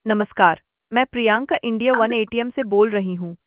नमस्कार। मैं Priyanka India one ATM से बोल रही हूँ।